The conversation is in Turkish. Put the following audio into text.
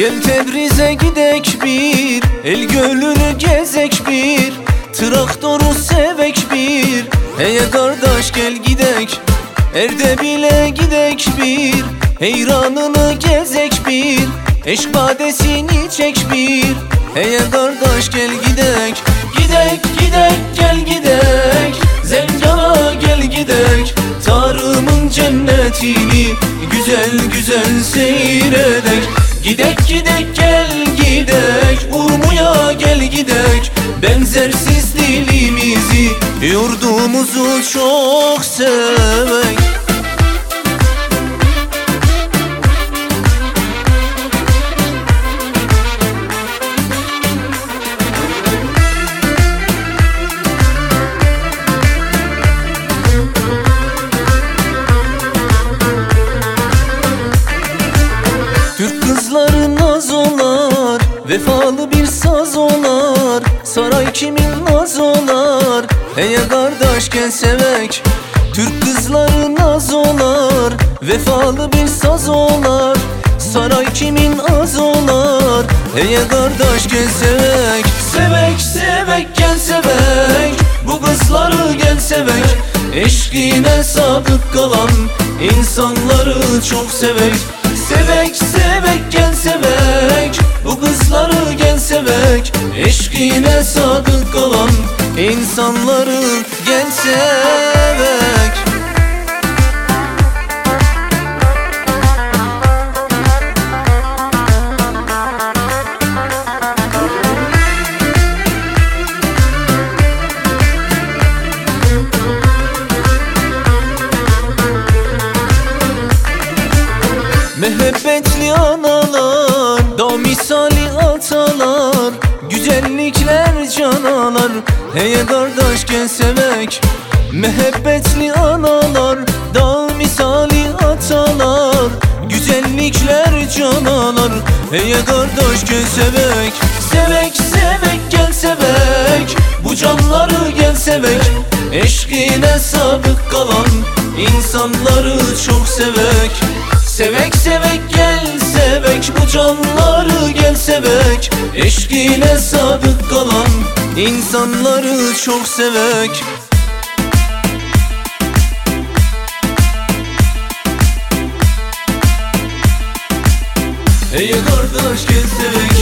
Gel Tebriz'e gidek bir, el gölünü gezek bir, traktoru sevek bir. Hey kardeş gel gidek, Erdebil'e gidek bir, heyranını gezek bir, eşk badesini çek bir. Hey kardeş gel gidek, gidek gidek gel gidek, Zengana gel gidek, Tarım'ın cennetini güzel güzel seyredek. Gidek gidek gel gidek, Urmu'ya gel gidek, benzersiz dilimizi, yurdumuzu çok sevek. Türk kızları naz olar, vefalı bir saz olar, saray kimin naz olar. Hey kardeş gel sevek, Türk kızları naz olar, vefalı bir saz olar, saray kimin az olar. Hey kardeş gel sevek, sevek sevek gel sevek, bu kızları gel sevek, eşkine sadık kalan insanları çok sevek. Sevek sevek gel sevek, bu kızları gel sevek, eşkine sadık kalan insanları gel sevek. Mehabbetli analar, da misali atalar, güzellikler canalar. Hey kardeş gel sevek, mehabbetli analar, da misali atalar, güzellikler canalar. Hey kardeş gel sevek, sevek sevek gel sevek, bu canları gel sevek, eşkine sadık kalan insanları çok sevek. Sevek sevek gel sevek, bu canları gel sevek, eşkine sadık kalan insanları çok sevek. Hey kardeş gel sevek,